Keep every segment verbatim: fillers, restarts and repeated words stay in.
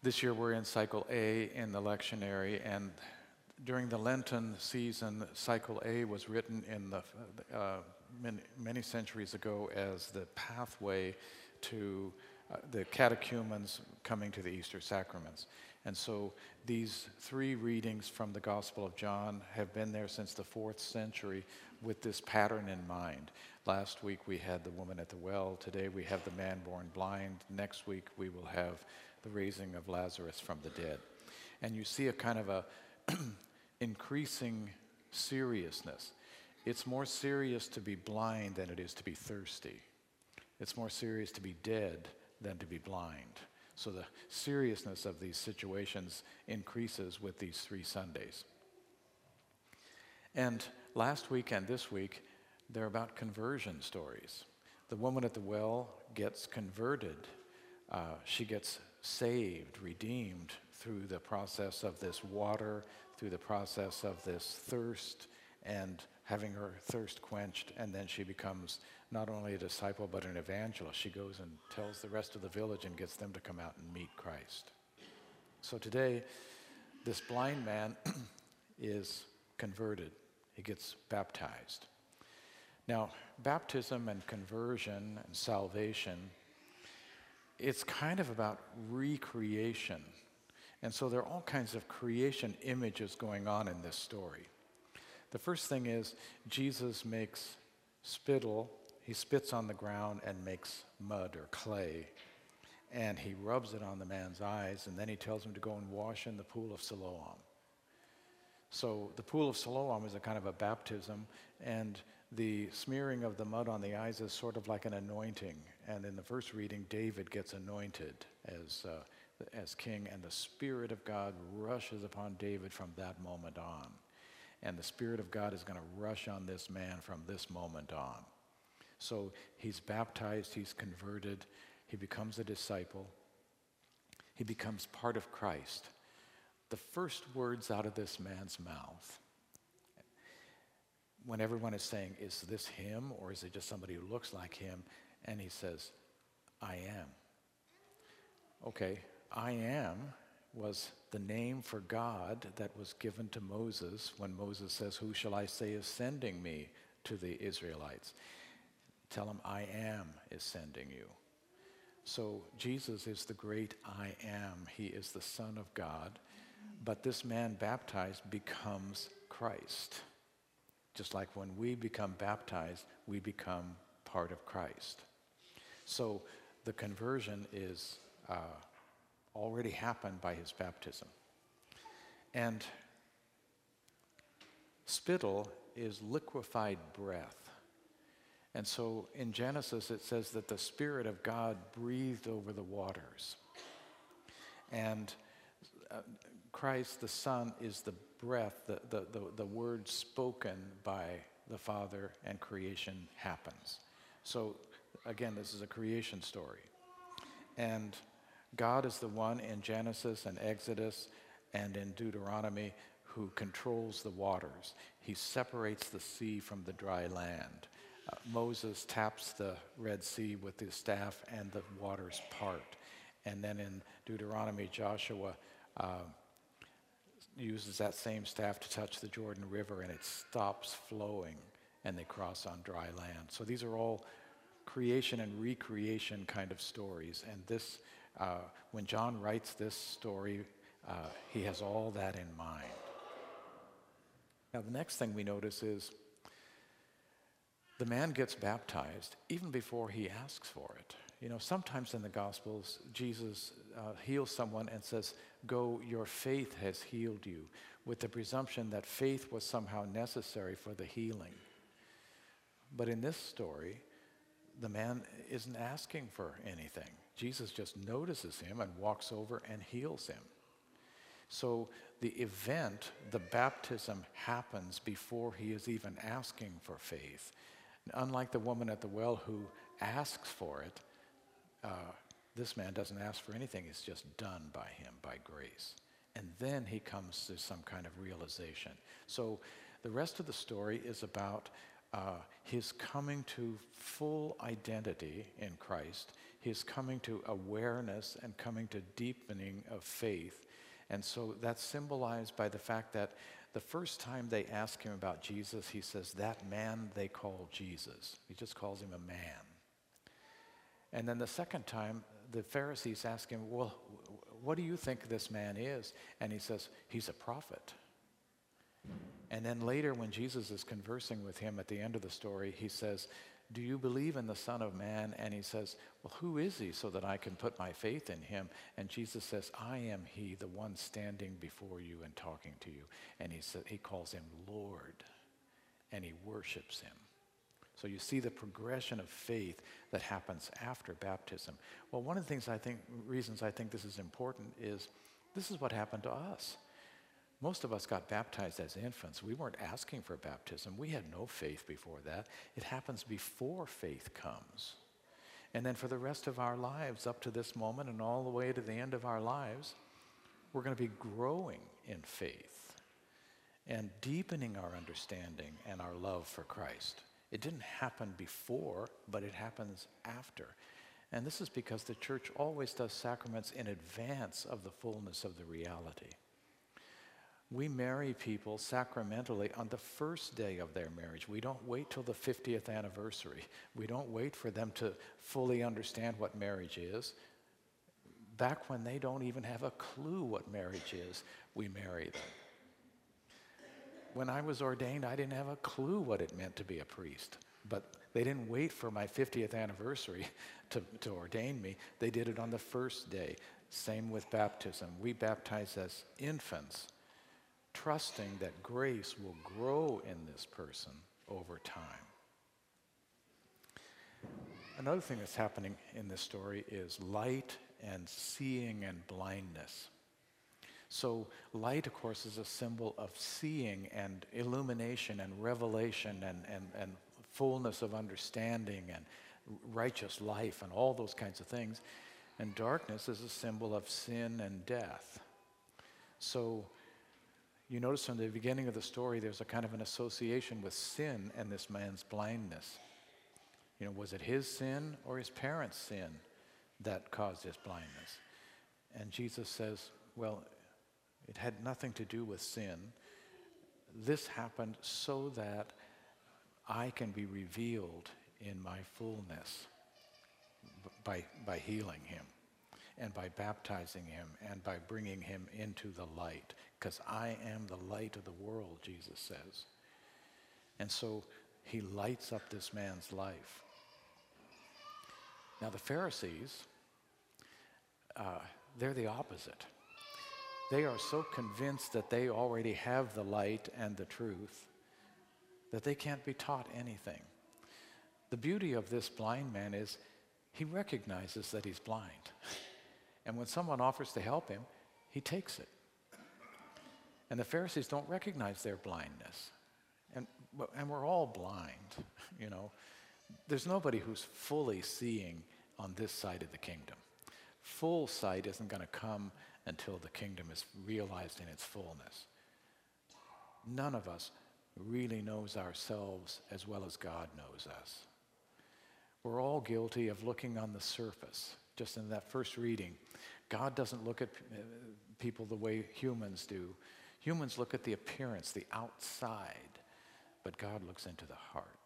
This year we're in Cycle A in the lectionary, and during the Lenten season, Cycle A was written in the uh, many, many centuries ago as the pathway to uh, the catechumens coming to the Easter sacraments. And so these three readings from the Gospel of John have been there since the fourth century with this pattern in mind. Last week we had the woman at the well. Today we have the man born blind. Next week we will have the raising of Lazarus from the dead. And you see a kind of a increasing seriousness. It's more serious to be blind than it is to be thirsty. It's more serious to be dead than to be blind. So the seriousness of these situations increases with these three Sundays. And last week and this week, they're about conversion stories. The woman at the well gets converted. Uh, she gets saved, redeemed through the process of this water, through the process of this thirst, and having her thirst quenched, and then she becomes not only a disciple but an evangelist. She goes and tells the rest of the village and gets them to come out and meet Christ. So today, this blind man is converted. He gets baptized. Now, baptism and conversion and salvation, it's kind of about recreation. And so there are all kinds of creation images going on in this story. The first thing is Jesus makes spittle. He spits on the ground and makes mud or clay. And he rubs it on the man's eyes, and then he tells him to go and wash in the pool of Siloam. So the pool of Siloam is a kind of a baptism, and the smearing of the mud on the eyes is sort of like an anointing. And in the first reading, David gets anointed as, uh, as king, and the Spirit of God rushes upon David from that moment on. And the Spirit of God is going to rush on this man from this moment on. So he's baptized, he's converted, he becomes a disciple, he becomes part of Christ. The first words out of this man's mouth, when everyone is saying, is this him or is it just somebody who looks like him? And he says, I am. Okay, I am was the name for God that was given to Moses when Moses says, who shall I say is sending me to the Israelites? Tell him, I am is sending you. So Jesus is the great I am. He is the Son of God. But this man baptized becomes Christ. Just like when we become baptized, we become part of Christ. So the conversion is uh, already happened by his baptism. And spittle is liquefied breath. And so in Genesis it says that the Spirit of God breathed over the waters. And uh, Christ, the Son, is the breath, the, the, the, the word spoken by the Father, and creation happens. So again, this is a creation story. And God is the one in Genesis and Exodus and in Deuteronomy who controls the waters. He separates the sea from the dry land. Uh, Moses taps the Red Sea with his staff and the waters part. And then in Deuteronomy, Joshua uh, uses that same staff to touch the Jordan River, and it stops flowing and they cross on dry land. So these are all creation and recreation kind of stories. And this, uh, when John writes this story, uh, he has all that in mind. Now the next thing we notice is the man gets baptized even before he asks for it. You know, sometimes in the Gospels, Jesus uh, heals someone and says, go, your faith has healed you, with the presumption that faith was somehow necessary for the healing. But in this story, the man isn't asking for anything. Jesus just notices him and walks over and heals him. So the event, the baptism, happens before he is even asking for faith. Unlike the woman at the well who asks for it, uh, this man doesn't ask for anything. It's just done by him, by grace. And then he comes to some kind of realization. So the rest of the story is about uh, his coming to full identity in Christ, He is coming to awareness and coming to deepening of faith. And so that's symbolized by the fact that the first time they ask him about Jesus, he says, that man they call Jesus. He just calls him a man. And then the second time, the Pharisees ask him, well, what do you think this man is? And he says, he's a prophet. And then later when Jesus is conversing with him at the end of the story, he says, do you believe in the Son of Man? And he says, well, who is he so that I can put my faith in him? And Jesus says, I am he, the one standing before you and talking to you. And he said, he calls him Lord, and he worships him. So you see the progression of faith that happens after baptism. Well, one of the things I think, reasons I think this is important is this is what happened to us. Most of us got baptized as infants. We weren't asking for baptism. We had no faith before that. It happens before faith comes. And then for the rest of our lives, up to this moment and all the way to the end of our lives, we're going to be growing in faith and deepening our understanding and our love for Christ. It didn't happen before, but it happens after. And this is because the church always does sacraments in advance of the fullness of the reality. We marry people sacramentally on the first day of their marriage. We don't wait till the fiftieth anniversary. We don't wait for them to fully understand what marriage is. Back when they don't even have a clue what marriage is, we marry them. When I was ordained, I didn't have a clue what it meant to be a priest. But they didn't wait for my fiftieth anniversary to, to ordain me. They did it on the first day. Same with baptism. We baptize as infants, trusting that grace will grow in this person over time. Another thing that's happening in this story is light and seeing and blindness. So light, of course, is a symbol of seeing and illumination and revelation and, and, and fullness of understanding and righteous life and all those kinds of things. And darkness is a symbol of sin and death. So you notice from the beginning of the story, there's a kind of an association with sin and this man's blindness. You know, was it his sin or his parents' sin that caused his blindness? And Jesus says, well, it had nothing to do with sin. This happened so that I can be revealed in my fullness by, by healing him and by baptizing him and by bringing him into the light. Because I am the light of the world, Jesus says. And so he lights up this man's life. Now the Pharisees, uh, they're the opposite. They are so convinced that they already have the light and the truth that they can't be taught anything. The beauty of this blind man is he recognizes that he's blind. And when someone offers to help him, he takes it. And the Pharisees don't recognize their blindness. And, and we're all blind, you know. There's nobody who's fully seeing on this side of the kingdom. Full sight isn't going to come until the kingdom is realized in its fullness. None of us really knows ourselves as well as God knows us. We're all guilty of looking on the surface. Just in that first reading, God doesn't look at people the way humans do. Humans look at the appearance, the outside, but God looks into the heart.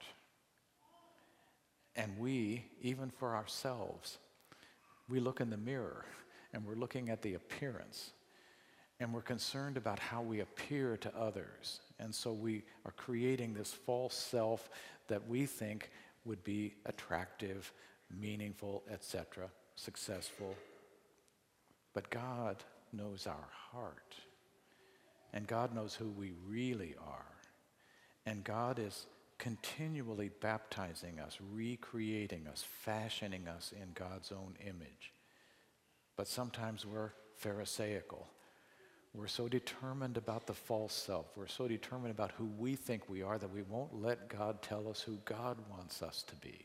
And we, even for ourselves, we look in the mirror and we're looking at the appearance and we're concerned about how we appear to others. And so we are creating this false self that we think would be attractive, meaningful, et cetera, successful. But God knows our heart. And God knows who we really are. And God is continually baptizing us, recreating us, fashioning us in God's own image. But sometimes we're Pharisaical. We're so determined about the false self. We're so determined about who we think we are that we won't let God tell us who God wants us to be.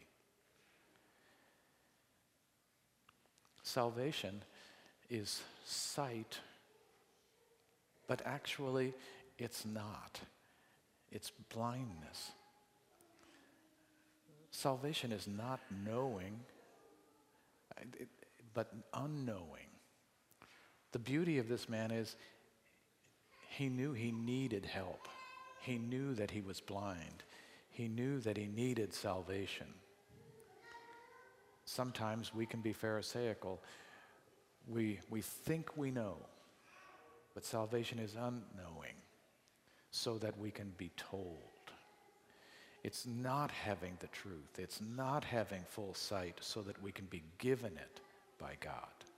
Salvation is sight, but actually it's not. It's blindness. Salvation is not knowing. it, but unknowing. The beauty of this man is he knew he needed help. He knew that he was blind. He knew that he needed salvation. Sometimes we can be pharisaical. We, we think we know, but salvation is unknowing, so that we can be told. It's not having the truth. It's not having full sight so that we can be given it by God.